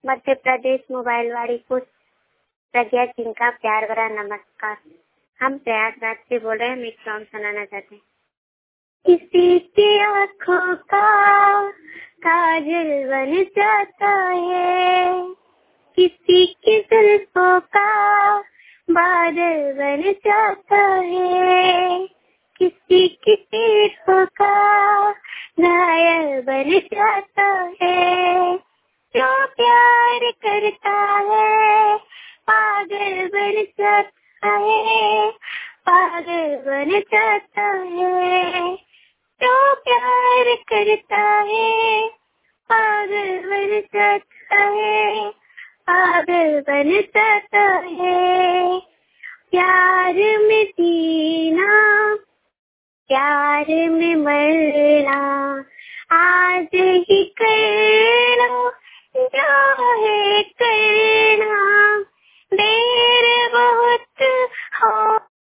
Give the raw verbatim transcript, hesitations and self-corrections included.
Madhya Pradesh mobile वाली कुछ प्रज्ञा सिंह का प्यार भरा नमस्कार। हम प्रयागराज से बोल रहे हैं। हम एक सॉन्ग सुनाना चाहते हैं। किसी की आँखों का काजल बन जाता है, किसी की जुल्फों का बादल बन जाता है, किसी की पीठों का घायल बन जाता है। जो प्यार करता है पागल बन जाता है, पागल बन जाता है। जो प्यार करता है पागल बन जाता है, पागल बन जाता है। प्यार में जीना, प्यार में मरना, आज ही कर लो जो है